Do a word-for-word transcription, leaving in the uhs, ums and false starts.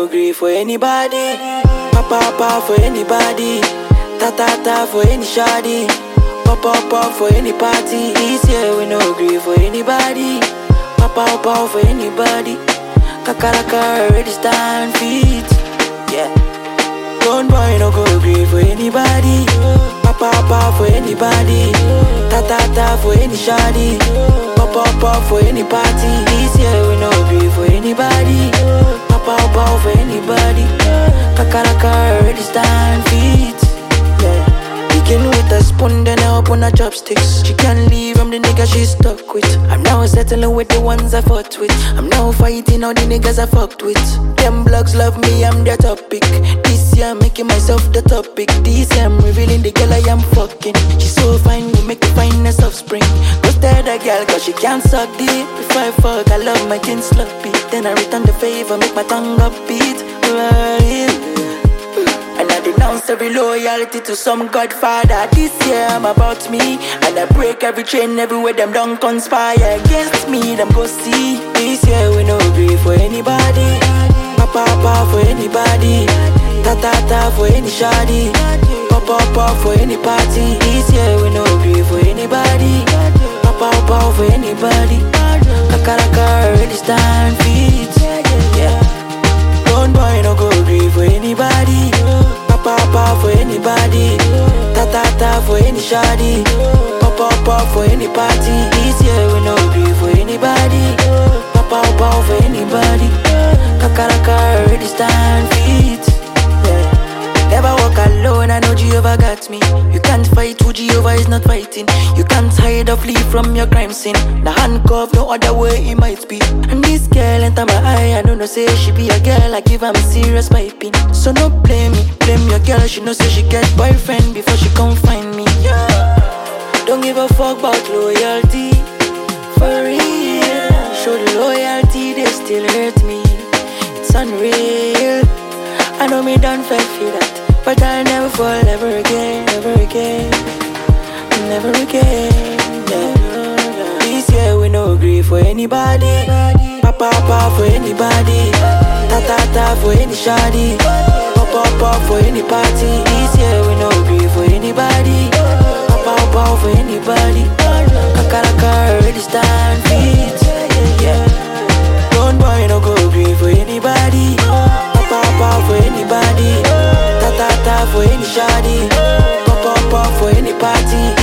agree for anybody. Papa papa for anybody. Ta ta ta for any shoddy. Pop up up for any party. This year we no agree for anybody. Papa papa for anybody. Kakaraka already stand feet. Yeah. Don't boy no go agree for anybody. Papa papa for anybody. Ta ta ta for any shoddy. Pop up up for any party. This year we no agree for anybody. Papa papa for anybody. Kakaraka already stand feet. Yeah. Begin with a spoon, then I open her chopsticks. She can't leave, I'm the nigga she stuck with. I'm now settling with the ones I fought with. I'm now fighting all the niggas I fucked with. Them blogs love me, I'm their topic. This year I'm making myself the topic. This year I'm revealing the girl I am fucking. She's so fine, we make the finest offspring. Go stare the girl cause she can't suck deep. If I fuck, I love my kin sloppy. Then I return the favor, make my tongue upbeat. And I denounce every loyalty to some godfather. This year I'm about me. And I break every chain everywhere them don't conspire against me, them go see. This year we no agree for anybody. Papa papa for anybody. Ta ta ta for any shoddy. Papa papa for any party. This year we no agree for anybody. Papa papa for anybody. Kakaraka already stand feet. Yeah. Don't boy no go agree for anybody. Papa papa for anybody. Ta ta ta for any shoddy. Papa papa for any party. This year we no agree for anybody. Papa papa for anybody. Kakaraka already stand feet. Yeah. Never walk alone, I know Jehovah got me. You can't fight who Jehovah is not fighting. You can't hide or flee from your crime scene. The handcuff, no other way it might be. And this girl enter my eye, I don't know say she be a girl, I give her serious piping. So no blame me, blame your girl, she know say she get boyfriend before she come find me. Yeah. Don't give a fuck about loyalty. For real, show the loyalty, they still hurt me. It's unreal. I know me don't feel that, but I'll never fall ever again, ever again, never again. Yeah. This year we no agree for anybody. Papa papa for anybody. Ta ta ta for any shoddy. Papa papa for any party. This year we no agree for anybody. Papa papa for anybody. Kakaraka already stand feet. Yeah. Don't boy no go agree for anybody. Papa papa for anybody. Ta ta ta for any shoddy. Papa papa for any party.